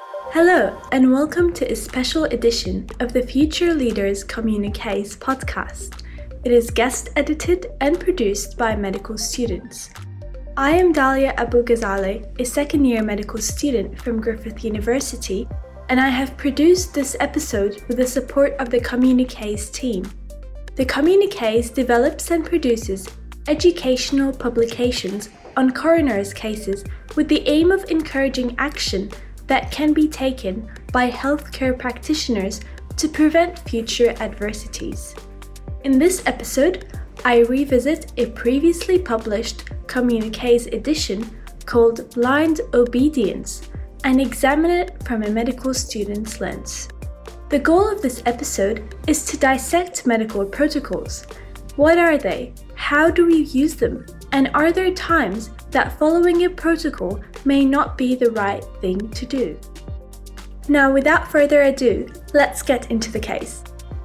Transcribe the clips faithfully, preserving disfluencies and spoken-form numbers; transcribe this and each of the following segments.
Hello, and welcome to a special edition of the Future Leaders Communiques podcast. It is guest edited and produced by medical students. I am Dalia Abu Ghazaleh, a second year medical student from Griffith University, and I have produced this episode with the support of the Communiques team. The Communiques develops and produces educational publications on coroner's cases with the aim of encouraging action that can be taken by healthcare practitioners to prevent future adversities. In this episode, I revisit a previously published Communiques edition called Blind Obedience and examine it from a medical student's lens. The goal of this episode is to dissect medical protocols. What are they? How do we use them? And are there times that following a protocol may not be the right thing to do? Now, without further ado, let's get into the case.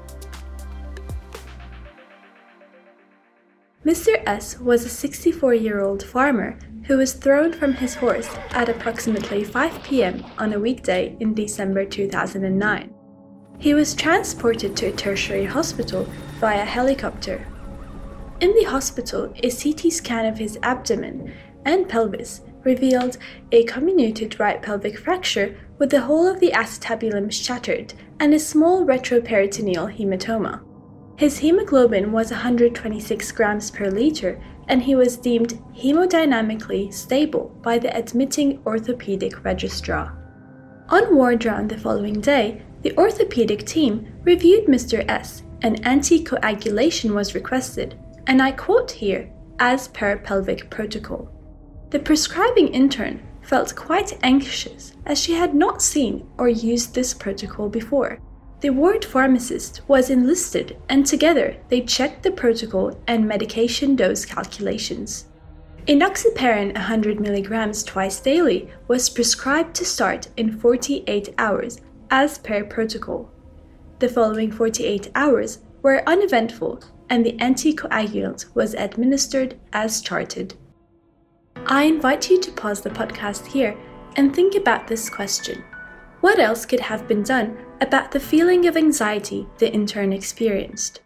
Mister S was a sixty-four-year-old farmer who was thrown from his horse at approximately five p.m. on a weekday in December two thousand nine. He was transported to a tertiary hospital via helicopter. In the hospital, a C T scan of his abdomen and pelvis revealed a comminuted right pelvic fracture with the whole of the acetabulum shattered and a small retroperitoneal hematoma. His hemoglobin was one hundred twenty-six grams per liter, and he was deemed hemodynamically stable by the admitting orthopedic registrar. On ward round the following day, the orthopedic team reviewed Mister S and anticoagulation was requested, and I quote here, as per pelvic protocol. The prescribing intern felt quite anxious as she had not seen or used this protocol before. The ward pharmacist was enlisted and together they checked the protocol and medication dose calculations. Enoxaparin one hundred milligrams twice daily was prescribed to start in forty-eight hours as per protocol. The following forty-eight hours were uneventful and the anticoagulant was administered as charted. I invite you to pause the podcast here and think about this question. What else could have been done about the feeling of anxiety the intern experienced?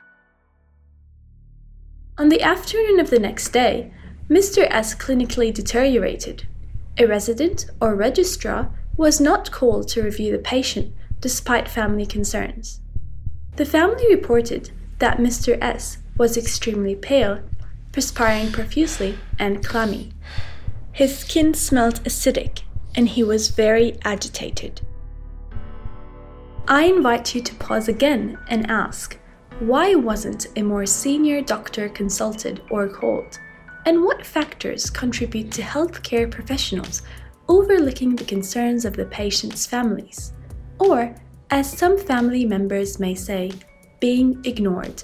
On the afternoon of the next day, Mister S clinically deteriorated. A resident or registrar was not called to review the patient despite family concerns. The family reported that Mister S was extremely pale, perspiring profusely, and clammy. His skin smelled acidic, and he was very agitated. I invite you to pause again and ask, why wasn't a more senior doctor consulted or called? And what factors contribute to healthcare professionals overlooking the concerns of the patient's families? Or, as some family members may say, being ignored.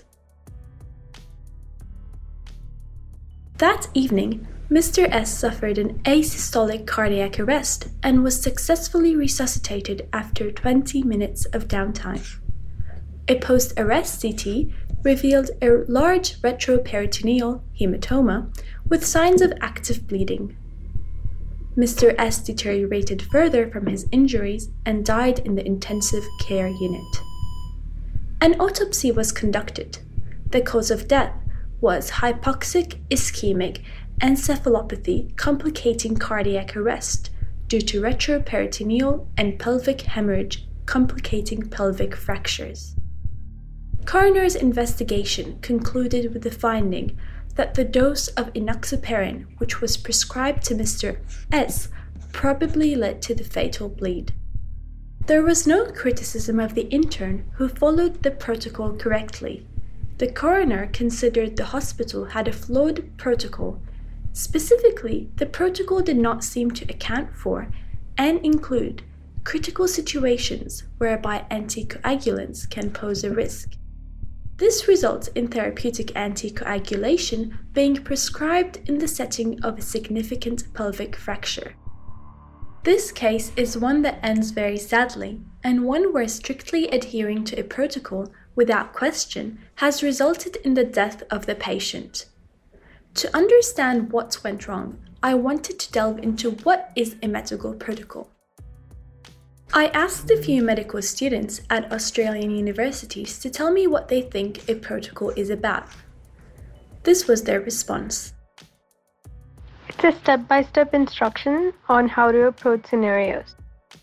That evening, Mister S suffered an asystolic cardiac arrest and was successfully resuscitated after twenty minutes of downtime. A post-arrest C T revealed a large retroperitoneal hematoma with signs of active bleeding. Mister S deteriorated further from his injuries and died in the intensive care unit. An autopsy was conducted. The cause of death was hypoxic ischemic encephalopathy complicating cardiac arrest due to retroperitoneal and pelvic hemorrhage complicating pelvic fractures. Coroner's investigation concluded with the finding that the dose of enoxaparin which was prescribed to Mister S probably led to the fatal bleed. There was no criticism of the intern who followed the protocol correctly. The coroner considered the hospital had a flawed protocol. Specifically, the protocol did not seem to account for and include critical situations whereby anticoagulants can pose a risk. This results in therapeutic anticoagulation being prescribed in the setting of a significant pelvic fracture. This case is one that ends very sadly, and one where strictly adhering to a protocol without question has resulted in the death of the patient. To understand what went wrong, I wanted to delve into what is a medical protocol. I asked a few medical students at Australian universities to tell me what they think a protocol is about. This was their response. It's a step-by-step instruction on how to approach scenarios.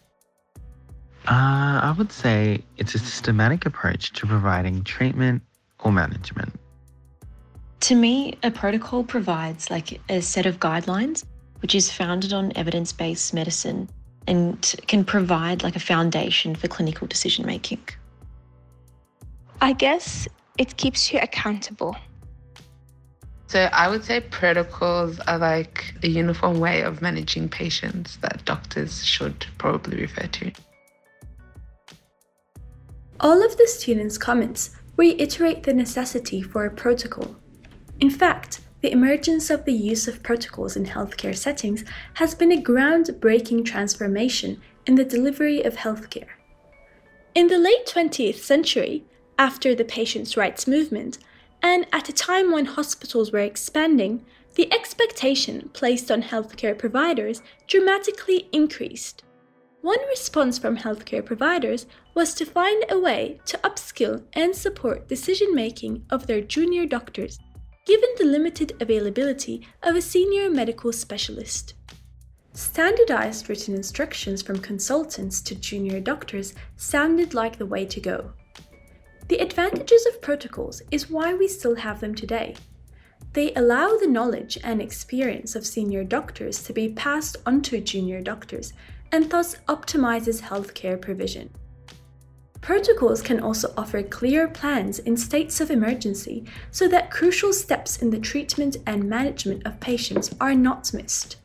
Uh, I would say it's a systematic approach to providing treatment or management. To me, a protocol provides like a set of guidelines which is founded on evidence-based medicine and can provide like a foundation for clinical decision making. I guess it keeps you accountable. So I would say protocols are like a uniform way of managing patients that doctors should probably refer to. All of the students' comments reiterate the necessity for a protocol. In fact, the emergence of the use of protocols in healthcare settings has been a groundbreaking transformation in the delivery of healthcare. In the late twentieth century, after the patients' rights movement, and at a time when hospitals were expanding, the expectation placed on healthcare providers dramatically increased. One response from healthcare providers was to find a way to upskill and support decision-making of their junior doctors, given the limited availability of a senior medical specialist. Standardized written instructions from consultants to junior doctors sounded like the way to go. The advantages of protocols is why we still have them today. They allow the knowledge and experience of senior doctors to be passed on to junior doctors and thus optimizes healthcare provision. Protocols can also offer clear plans in states of emergency so that crucial steps in the treatment and management of patients are not missed.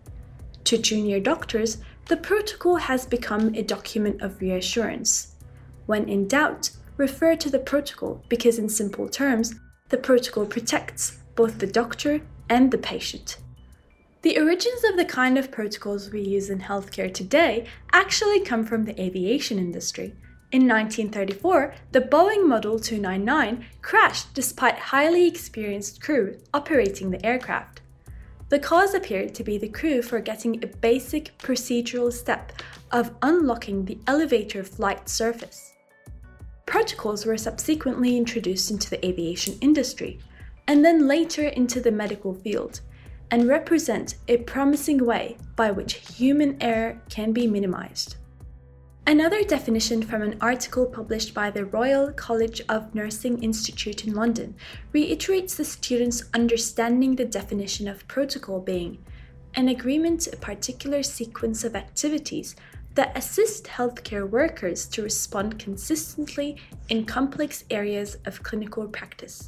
To junior doctors, the protocol has become a document of reassurance. When in doubt, refer to the protocol because, in simple terms, the protocol protects both the doctor and the patient. The origins of the kind of protocols we use in healthcare today actually come from the aviation industry. In nineteen thirty-four, the Boeing Model two ninety-nine crashed despite highly experienced crew operating the aircraft. The cause appeared to be the crew forgetting a basic procedural step of unlocking the elevator flight surface. Protocols were subsequently introduced into the aviation industry, and then later into the medical field, and represent a promising way by which human error can be minimized. Another definition from an article published by the Royal College of Nursing Institute in London reiterates the students' understanding the definition of protocol being an agreement, a particular sequence of activities that assist healthcare workers to respond consistently in complex areas of clinical practice.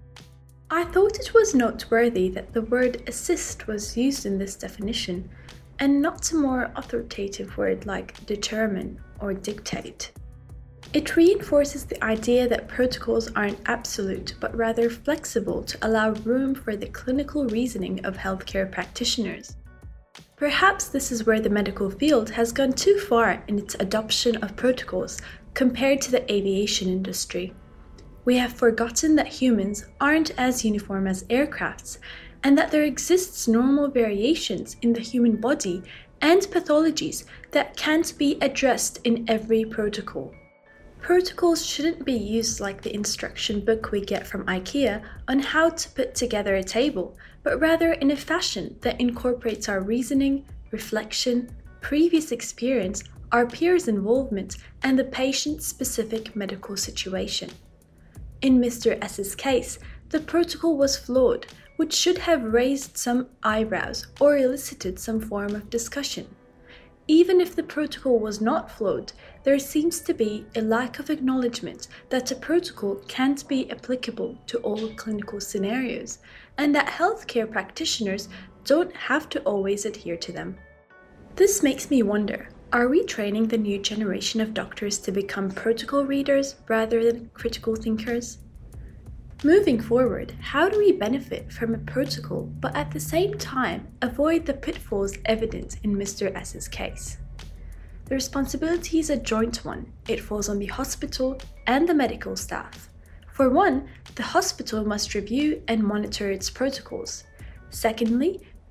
I thought it was noteworthy that the word assist was used in this definition, and not a more authoritative word like determine or dictate. It reinforces the idea that protocols aren't absolute, but rather flexible to allow room for the clinical reasoning of healthcare practitioners. Perhaps this is where the medical field has gone too far in its adoption of protocols compared to the aviation industry. We have forgotten that humans aren't as uniform as aircrafts, and that there exists normal variations in the human body and pathologies that can't be addressed in every protocol. Protocols shouldn't be used like the instruction book we get from IKEA on how to put together a table, but rather in a fashion that incorporates our reasoning, reflection, previous experience, our peers' involvement, and the patient's specific medical situation. In Mister S's case, the protocol was flawed, which should have raised some eyebrows or elicited some form of discussion. Even if the protocol was not flawed, there seems to be a lack of acknowledgement that a protocol can't be applicable to all clinical scenarios, and that healthcare practitioners don't have to always adhere to them. This makes me wonder, are we training the new generation of doctors to become protocol readers rather than critical thinkers? Moving forward, how do we benefit from a protocol but at the same time avoid the pitfalls evident in Mister S's case? The responsibility is a joint one. It falls on the hospital and the medical staff. For one, the hospital must review and monitor its protocols. Secondly,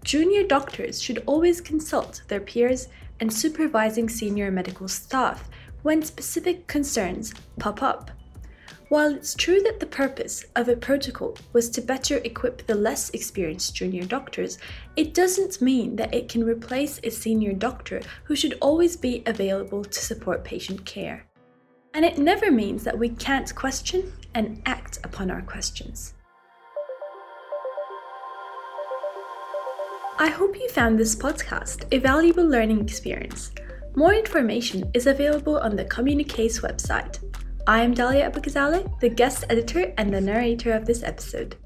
junior doctors should always consult their peers and supervising senior medical staff when specific concerns pop up. While it's true that the purpose of a protocol was to better equip the less experienced junior doctors, it doesn't mean that it can replace a senior doctor who should always be available to support patient care. And it never means that we can't question and act upon our questions. I hope you found this podcast a valuable learning experience. More information is available on the Communicates website. I am Dalia Aboughazaleh, the guest editor and the narrator of this episode.